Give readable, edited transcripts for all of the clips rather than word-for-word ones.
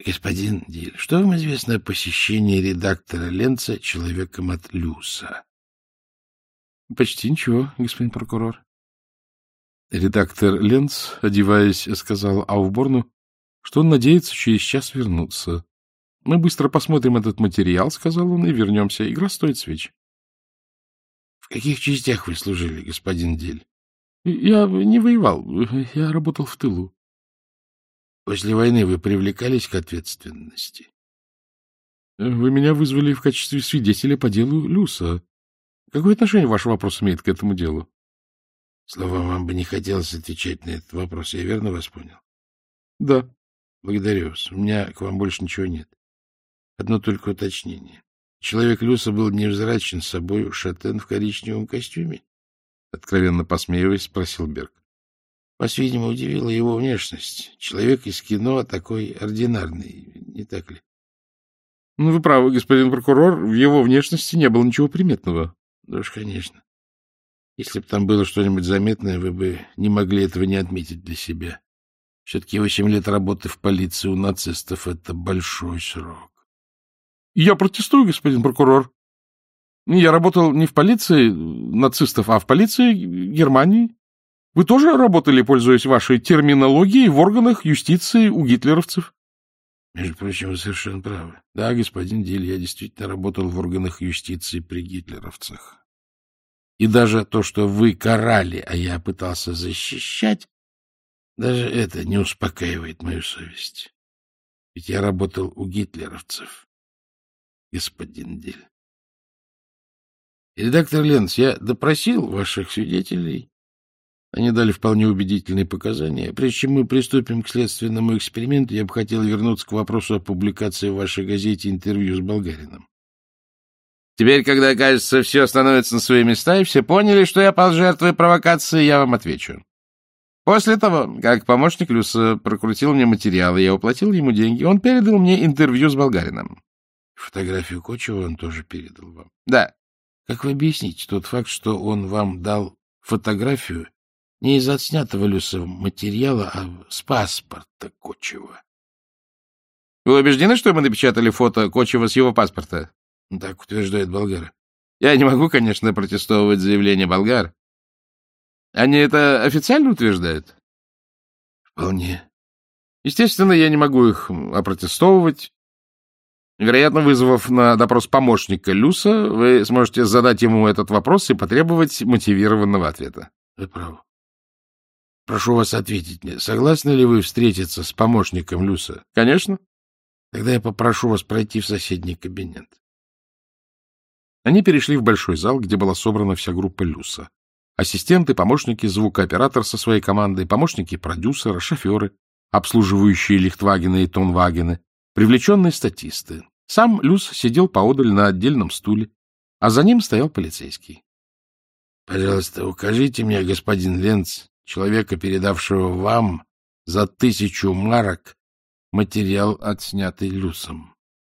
Господин Диль, что вам известно о посещении редактора Ленца человеком от Люса? Почти ничего, господин прокурор. Редактор Ленц, одеваясь, сказал Ауфборну, что он надеется через час вернуться. Мы быстро посмотрим этот материал, сказал он, и вернемся. Игра стоит свеч. В каких частях вы служили, господин Диль? Я не воевал, я работал в тылу. После войны вы привлекались к ответственности? Вы меня вызвали в качестве свидетеля по делу Люса. Какое отношение ваш вопрос имеет к этому делу? Словом, вам бы не хотелось отвечать на этот вопрос. Я верно вас понял? Да. Благодарю вас. У меня к вам больше ничего нет. Одно только уточнение. Человек Люса был невзрачен с собой, шатен в коричневом костюме? Откровенно посмеиваясь, спросил Берг. Вас, видимо, удивила его внешность. Человек из кино такой ординарный, не так ли? Ну, вы правы, господин прокурор, в его внешности не было ничего приметного. Да уж, конечно. Если бы там было что-нибудь заметное, вы бы не могли этого не отметить для себя. Все-таки 8 лет работы в полиции у нацистов — это большой срок. Я протестую, господин прокурор. Я работал не в полиции нацистов, а в полиции Германии. Вы тоже работали, пользуясь вашей терминологией, в органах юстиции у гитлеровцев? Между прочим, вы совершенно правы. Да, господин Диль, я действительно работал в органах юстиции при гитлеровцах. И даже то, что вы карали, а я пытался защищать, даже это не успокаивает мою совесть. Ведь я работал у гитлеровцев, господин Диль. Редактор Ленц, я допросил ваших свидетелей. Они дали вполне убедительные показания. Прежде чем мы приступим к следственному эксперименту, я бы хотел вернуться к вопросу о публикации в вашей газете интервью с болгарином. Теперь, когда, кажется, все становится на свои места, и все поняли, что я пал жертвой провокации, я вам отвечу. После того, как помощник Люса прокрутил мне материалы, я уплатил ему деньги, он передал мне интервью с болгарином. Фотографию Кочева он тоже передал вам? Да. Как вы объясните тот факт, что он вам дал фотографию не из отснятого Люсом материала, а с паспорта Кочева? Вы убеждены, что мы напечатали фото Кочева с его паспорта? Так утверждает болгар. Я не могу, конечно, протестовывать заявление болгар. Они это официально утверждают? Вполне. Естественно, я не могу их опротестовывать. Вероятно, вызвав на допрос помощника Люса, вы сможете задать ему этот вопрос и потребовать мотивированного ответа. Вы правы. Прошу вас ответить мне, согласны ли вы встретиться с помощником Люса? Конечно. Тогда я попрошу вас пройти в соседний кабинет. Они перешли в большой зал, где была собрана вся группа Люса. Ассистенты, помощники, звукооператор со своей командой, помощники продюсера, шоферы, обслуживающие лихтвагены и тонвагены, привлеченные статисты. Сам Люс сидел поодаль на отдельном стуле, а за ним стоял полицейский. — Пожалуйста, укажите мне, господин Ленц, человека, передавшего вам за 1000 марок материал, отснятый Люсом.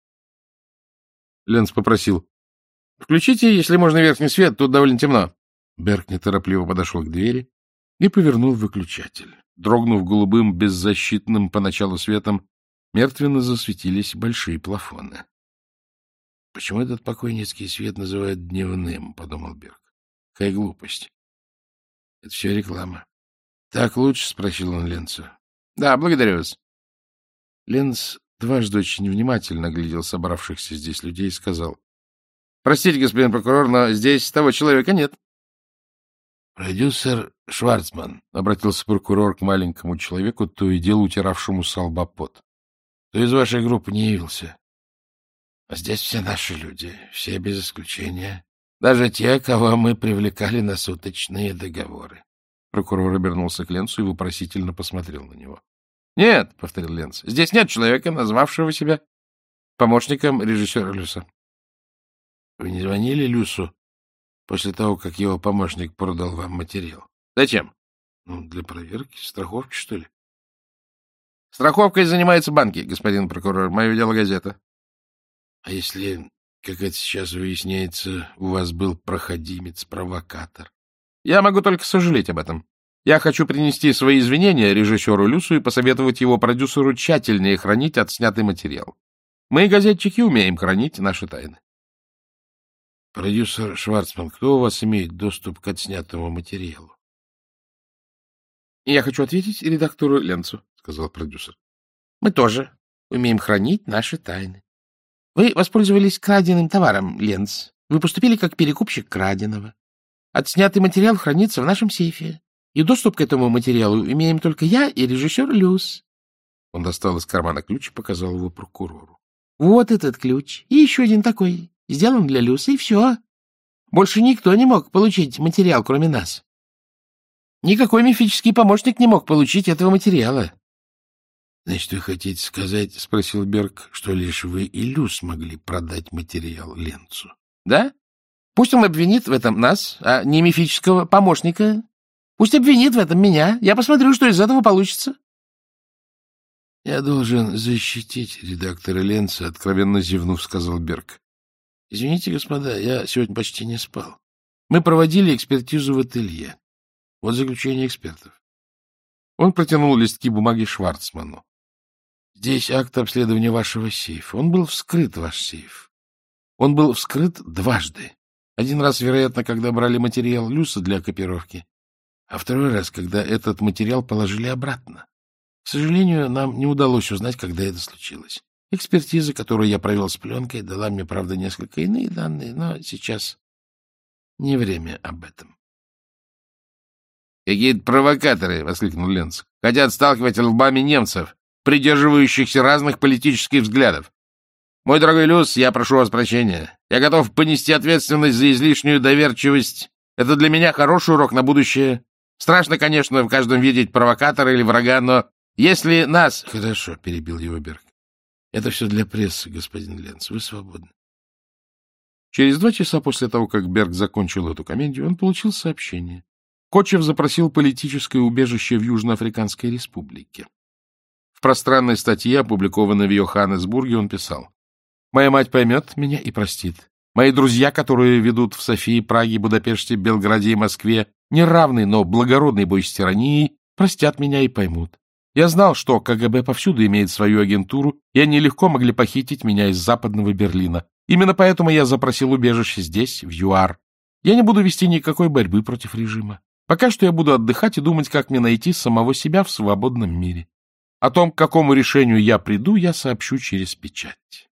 Ленц попросил: — Включите, если можно, верхний свет, тут довольно темно. Берг неторопливо подошел к двери и повернул выключатель. Дрогнув голубым, беззащитным поначалу светом, мертвенно засветились большие плафоны. — Почему этот покойницкий свет называют дневным? — подумал Берг. — Какая глупость. Это все реклама. — Так лучше? — спросил он Ленца. — Да, благодарю вас. Ленц дважды очень внимательно глядел собравшихся здесь людей и сказал: — Простите, господин прокурор, но здесь того человека нет. — Продюсер Шварцман, — обратился прокурор к маленькому человеку, то и дело утиравшему со лба пот. — Кто из вашей группы не явился? — А здесь все наши люди, все без исключения. Даже те, кого мы привлекали на суточные договоры. Прокурор обернулся к Ленцу и вопросительно посмотрел на него. — Нет, — повторил Ленц, — здесь нет человека, назвавшего себя помощником режиссера Люса. — Вы не звонили Люсу после того, как его помощник продал вам материал? — Зачем? — Ну, для проверки, страховки, что ли? — Страховкой занимаются банки, господин прокурор. Мое дело газета. — А если, как это сейчас выясняется, у вас был проходимец-провокатор? — Я могу только сожалеть об этом. Я хочу принести свои извинения режиссеру Люсу и посоветовать его продюсеру тщательнее хранить отснятый материал. Мы, газетчики, умеем хранить наши тайны. Продюсер Шварцман, кто у вас имеет доступ к отснятому материалу? — Я хочу ответить редактору Ленцу, — сказал продюсер. — Мы тоже умеем хранить наши тайны. Вы воспользовались краденым товаром, Ленц. Вы поступили как перекупщик краденого. Отснятый материал хранится в нашем сейфе, и доступ к этому материалу имеем только я и режиссер Люс. Он достал из кармана ключ и показал его прокурору. — Вот этот ключ. И еще один такой. Сделан для Люса, и все. Больше никто не мог получить материал, кроме нас. Никакой мифический помощник не мог получить этого материала. — Значит, вы хотите сказать, — спросил Берг, — что лишь вы и Люс могли продать материал Ленцу? — Да? Пусть он обвинит в этом нас, а не мифического помощника. Пусть обвинит в этом меня. Я посмотрю, что из этого получится. — Я должен защитить редактора Ленца, — откровенно зевнув, сказал Берг. — Извините, господа, я сегодня почти не спал. Мы проводили экспертизу в ателье. Вот заключение экспертов. Он протянул листки бумаги Шварцману. Здесь акт обследования вашего сейфа. Он был вскрыт, ваш сейф. Он был вскрыт дважды. Один раз, вероятно, когда брали материал Люса для копировки, а второй раз, когда этот материал положили обратно. К сожалению, нам не удалось узнать, когда это случилось. Экспертиза, которую я провел с пленкой, дала мне, правда, несколько иные данные, но сейчас не время об этом. — Какие-то провокаторы, — воскликнул Ленц, — хотят сталкивать лбами немцев, придерживающихся разных политических взглядов. Мой дорогой Люс, я прошу вас прощения. Я готов понести ответственность за излишнюю доверчивость. Это для меня хороший урок на будущее. Страшно, конечно, в каждом видеть провокатора или врага, но если нас... — Хорошо, — перебил его Берг. — Это все для прессы, господин Ленц. Вы свободны. Через 2 часа после того, как Берг закончил эту комедию, он получил сообщение. Кочев запросил политическое убежище в Южноафриканской республике. В пространной статье, опубликованной в Йоханнесбурге, он писал: «Моя мать поймет меня и простит. Мои друзья, которые ведут в Софии, Праге, Будапеште, Белграде и Москве неравный, но благородный бой с тиранией, простят меня и поймут. Я знал, что КГБ повсюду имеет свою агентуру, и они легко могли похитить меня из западного Берлина. Именно поэтому я запросил убежище здесь, в ЮАР. Я не буду вести никакой борьбы против режима. Пока что я буду отдыхать и думать, как мне найти самого себя в свободном мире. О том, к какому решению я приду, я сообщу через печать».